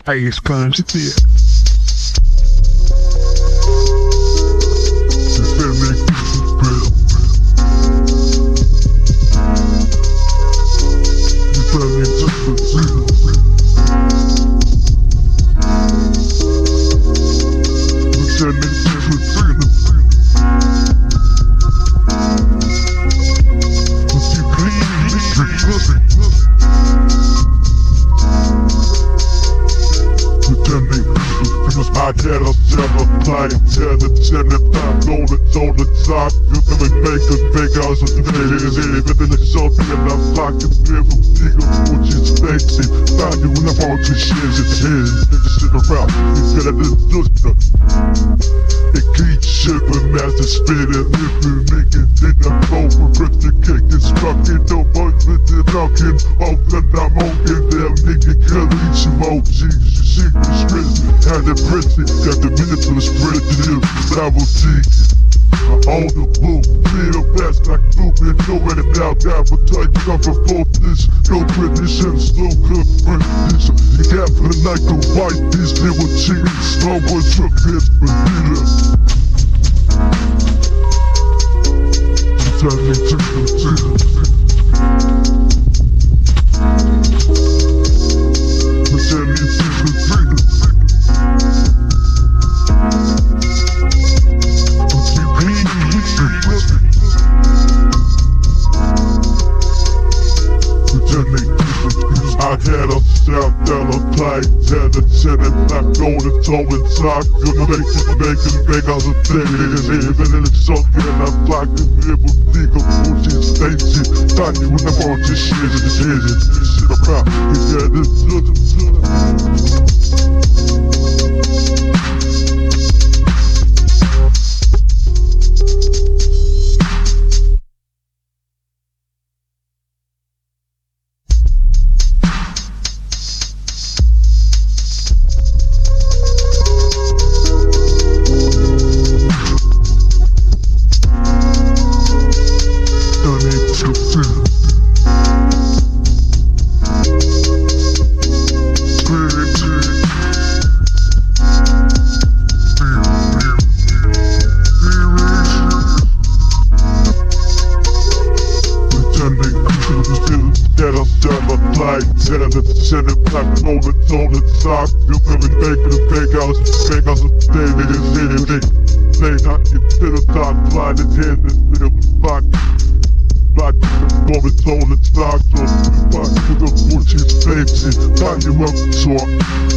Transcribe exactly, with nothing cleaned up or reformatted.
Aí esse cara de ter. I get a seven play, ten to ten if I'm on the on the top. You can make a big house of the ladies, even the something and I'm fucking people, nigga, which is fancy. Find you when I want to share your head, nigga sit around, you better than Luster. It keeps shipping as the spit and if you make it, then I'm over, rip the cake and struck it, no more with the knocking, off the I'm on it, them nigga, kill each emoji, you see me stress, and the prison, got the minute for the spread to them, but I will take it. I own the book, feel best like moving, no way to now, God will tell you come from both this, no tradition, slow good precision. You got for the night to white, these little cheating, slow one truck hits, but neither. You tell me to continue. You tell me to continue. I had a step down a plate, had a ten and back on the toe and talk. Gonna make it, make it, make all the things. Even in the sun, and I'm like a little nigga, pushing station. Thought you when I want to shit in his head. Shit about, he got this little Send it back on the on the top. You can be making a big house, big house of day, they just hit it, they play not you to the top, blind and head, this little spot. Black on the on the top, so back to the bullshit space, time you up to talk.